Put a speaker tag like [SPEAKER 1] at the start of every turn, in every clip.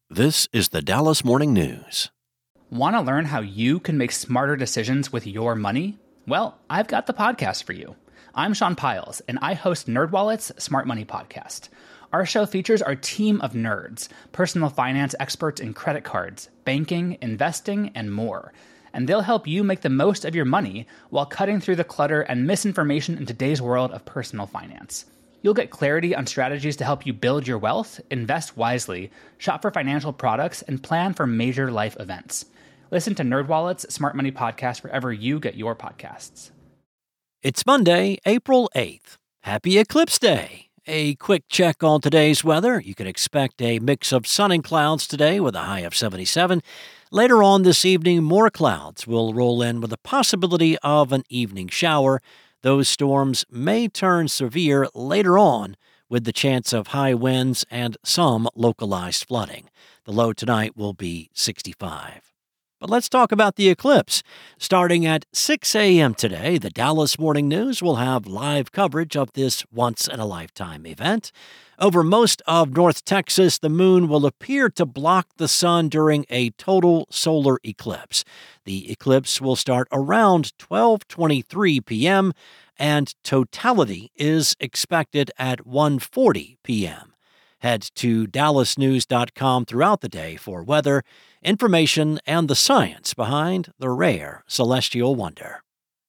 [SPEAKER 1] This is the Dallas Morning News.
[SPEAKER 2] Want to learn how you can make smarter decisions with your money? Well, I've got the podcast for you. I'm Sean Piles, and I host NerdWallet's Smart Money Podcast. Our show features our team of nerds, personal finance experts in credit cards, banking, investing, and more. And they'll help you make the most of your money while cutting through the clutter and misinformation in today's world of personal finance. You'll get clarity on strategies to help you build your wealth, invest wisely, shop for financial products, and plan for major life events. Listen to NerdWallet's Smart Money Podcast wherever you get your podcasts.
[SPEAKER 3] It's Monday, April 8th. Happy Eclipse Day. A quick check on today's weather. You can expect a mix of sun and clouds today with a high of 77. Later on this evening, more clouds will roll in with the possibility of an evening shower. Those storms may turn severe later on with the chance of high winds and some localized flooding. The low tonight will be 65. But let's talk about the eclipse. Starting at 6 a.m. today, the Dallas Morning News will have live coverage of this once-in-a-lifetime event. Over most of North Texas, the moon will appear to block the sun during a total solar eclipse. The eclipse will start around 12:23 p.m., and totality is expected at 1:40 p.m. Head to dallasnews.com throughout the day for weather, information, and the science behind the rare celestial wonder.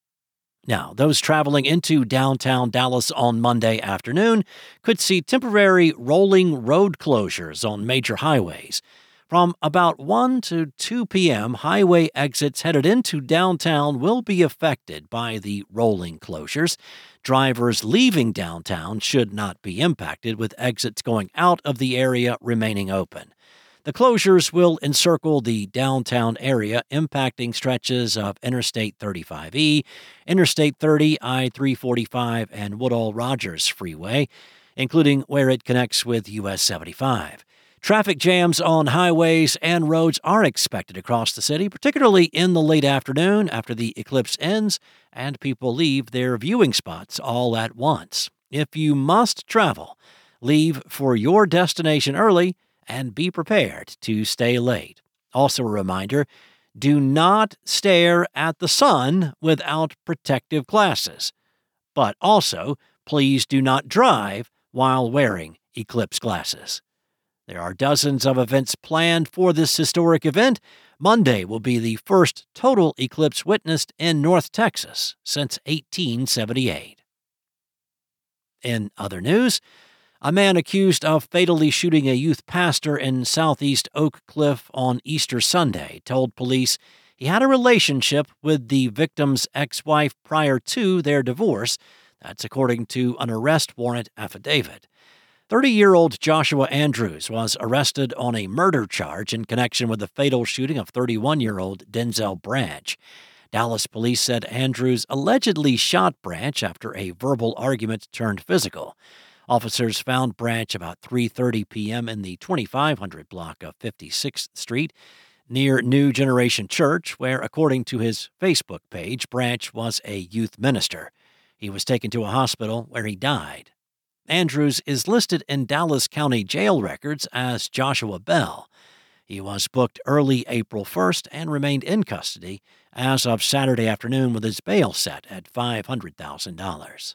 [SPEAKER 3] Now, those traveling into downtown Dallas on Monday afternoon could see temporary rolling road closures on major highways. From about 1 to 2 p.m., highway exits headed into downtown will be affected by the rolling closures. Drivers leaving downtown should not be impacted, with exits going out of the area remaining open. The closures will encircle the downtown area, impacting stretches of Interstate 35E, Interstate 30, I-345, and Woodall-Rogers Freeway, including where it connects with US 75. Traffic jams on highways and roads are expected across the city, particularly in the late afternoon after the eclipse ends and people leave their viewing spots all at once. If you must travel, leave for your destination early and be prepared to stay late. Also a reminder, do not stare at the sun without protective glasses. But also, please do not drive while wearing eclipse glasses. There are dozens of events planned for this historic event. Monday will be the first total eclipse witnessed in North Texas since 1878. In other news, a man accused of fatally shooting a youth pastor in southeast Oak Cliff on Easter Sunday told police he had a relationship with the victim's ex-wife prior to their divorce. That's according to an arrest warrant affidavit. 30-year-old Joshua Andrews was arrested on a murder charge in connection with the fatal shooting of 31-year-old Denzel Branch. Dallas police said Andrews allegedly shot Branch after a verbal argument turned physical. Officers found Branch about 3:30 p.m. in the 2500 block of 56th Street near New Generation Church, where, according to his Facebook page, Branch was a youth minister. He was taken to a hospital where he died. Andrews is listed in Dallas County jail records as Joshua Bell. He was booked early April 1st and remained in custody as of Saturday afternoon with his bail set at $500,000.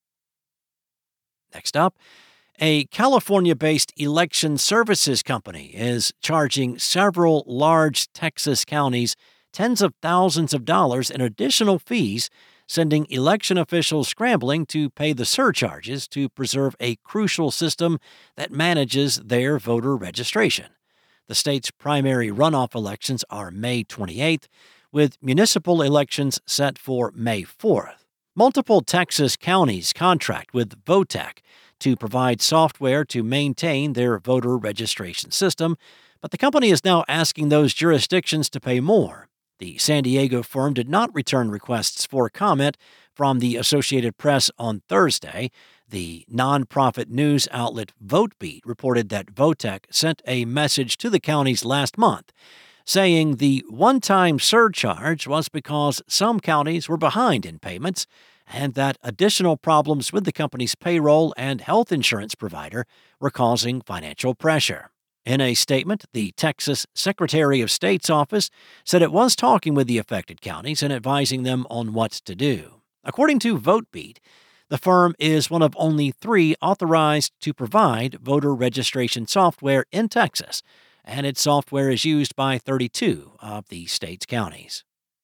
[SPEAKER 3] Next up, a California-based election services company is charging several large Texas counties tens of thousands of dollars in additional fees, sending election officials scrambling to pay the surcharges to preserve a crucial system that manages their voter registration. The state's primary runoff elections are May 28th, with municipal elections set for May 4th. Multiple Texas counties contract with Votech to provide software to maintain their voter registration system, but the company is now asking those jurisdictions to pay more. The San Diego firm did not return requests for comment from the Associated Press on Thursday. The nonprofit news outlet VoteBeat reported that Votech sent a message to the counties last month, saying the one-time surcharge was because some counties were behind in payments and that additional problems with the company's payroll and health insurance provider were causing financial pressure. In a statement, the Texas Secretary of State's office said it was talking with the affected counties and advising them on what to do. According to VoteBeat, the firm is one of only 3 authorized to provide voter registration software in Texas, and its software is used by 32 of the state's counties.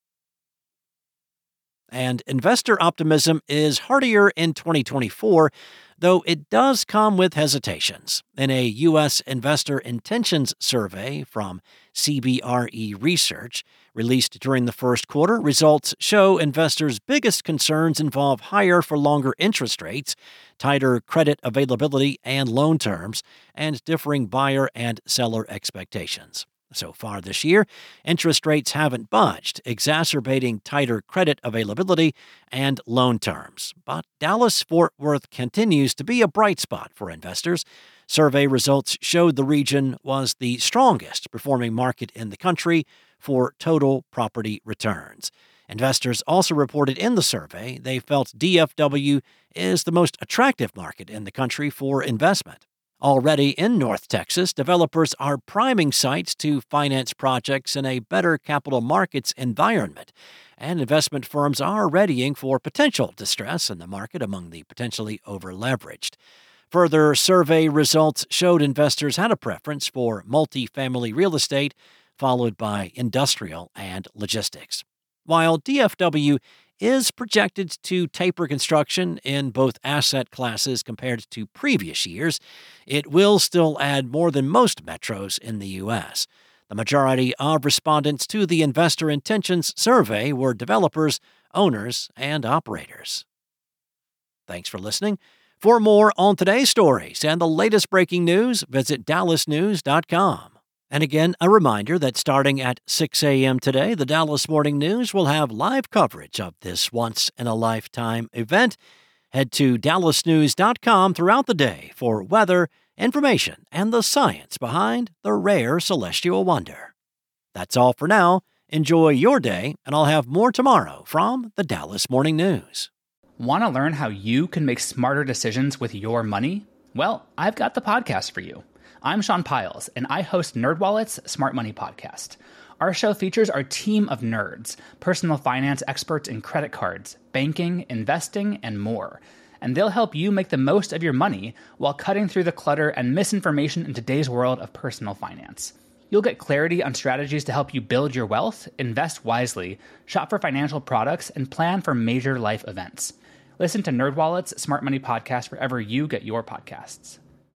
[SPEAKER 3] And investor optimism is heartier in 2024, though it does come with hesitations. In a U.S. Investor Intentions Survey from CBRE Research, released during the first quarter, results show investors' biggest concerns involve higher for longer interest rates, tighter credit availability and loan terms, and differing buyer and seller expectations. So far this year, interest rates haven't budged, exacerbating tighter credit availability and loan terms. But Dallas-Fort Worth continues to be a bright spot for investors. Survey results showed the region was the strongest performing market in the country for total property returns. Investors also reported in the survey they felt DFW is the most attractive market in the country for investment. Already in North Texas, developers are priming sites to finance projects in a better capital markets environment, and investment firms are readying for potential distress in the market among the potentially over-leveraged. Further survey results showed investors had a preference for multifamily real estate, followed by industrial and logistics. While DFW is projected to taper construction in both asset classes compared to previous years, it will still add more than most metros in the U.S. The majority of respondents to the Investor Intentions Survey were developers, owners, and operators. Thanks for listening. For more on today's stories and the latest breaking news, visit dallasnews.com. And again, a reminder that starting at 6 a.m. today, the Dallas Morning News will have live coverage of this once-in-a-lifetime event. Head to dallasnews.com throughout the day for weather, information, and the science behind the rare celestial wonder. That's all for now. Enjoy your day, and I'll have more tomorrow from the Dallas Morning News.
[SPEAKER 2] Want to learn how you can make smarter decisions with your money? Well, I've got the podcast for you. I'm Sean Piles, and I host NerdWallet's Smart Money Podcast. Our show features our team of nerds, personal finance experts in credit cards, banking, investing, and more. And they'll help you make the most of your money while cutting through the clutter and misinformation in today's world of personal finance. You'll get clarity on strategies to help you build your wealth, invest wisely, shop for financial products, and plan for major life events. Listen to NerdWallet's Smart Money Podcast wherever you get your podcasts.